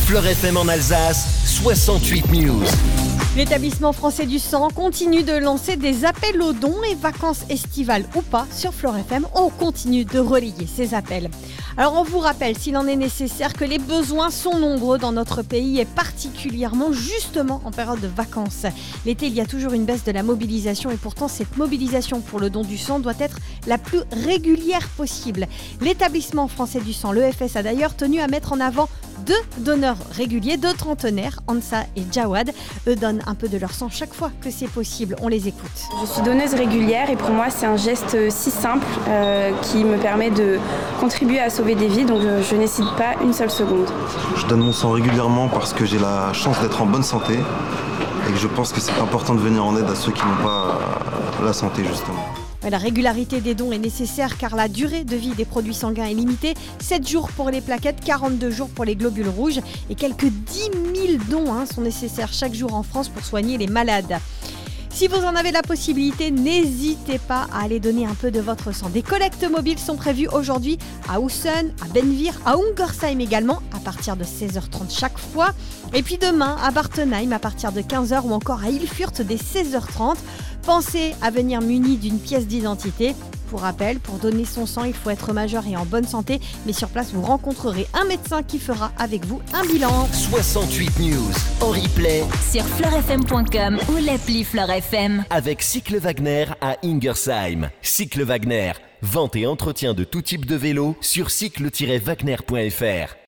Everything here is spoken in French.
Fleur FM en Alsace, 68 News. L'établissement français du sang continue de lancer des appels aux dons et vacances estivales ou pas sur Fleur FM, on continue de relayer ces appels. Alors on vous rappelle, s'il en est nécessaire, que les besoins sont nombreux dans notre pays et particulièrement justement en période de vacances. L'été, il y a toujours une baisse de la mobilisation et pourtant cette mobilisation pour le don du sang doit être la plus régulière possible. L'établissement français du sang, l'EFS, a d'ailleurs tenu à mettre en avant 2 donneurs réguliers, 2 trentenaires, Ansa et Jawad. Eux donnent un peu de leur sang chaque fois que c'est possible. On les écoute. Je suis donneuse régulière et pour moi c'est un geste si simple qui me permet de contribuer à sauver des vies, donc je n'hésite pas une seule seconde. Je donne mon sang régulièrement parce que j'ai la chance d'être en bonne santé et que je pense que c'est important de venir en aide à ceux qui n'ont pas la santé justement. La régularité des dons est nécessaire car la durée de vie des produits sanguins est limitée. 7 jours pour les plaquettes, 42 jours pour les globules rouges et quelques 10 000 dons sont nécessaires chaque jour en France pour soigner les malades. Si vous en avez la possibilité, n'hésitez pas à aller donner un peu de votre sang. Des collectes mobiles sont prévues aujourd'hui à Hausen, à Benvir, à Ungersheim également, à partir de 16h30 chaque fois. Et puis demain, à Bartenheim, à partir de 15h ou encore à Ilfurt dès 16h30. Pensez à venir muni d'une pièce d'identité. Pour rappel, pour donner son sang, il faut être majeur et en bonne santé. Mais sur place, vous rencontrerez un médecin qui fera avec vous un bilan. 68 News en replay sur fleurfm.com ou l'appli Fleur FM. Avec Cycle Wagner à Ingersheim. Cycle Wagner, vente et entretien de tout type de vélo sur cycle-wagner.fr.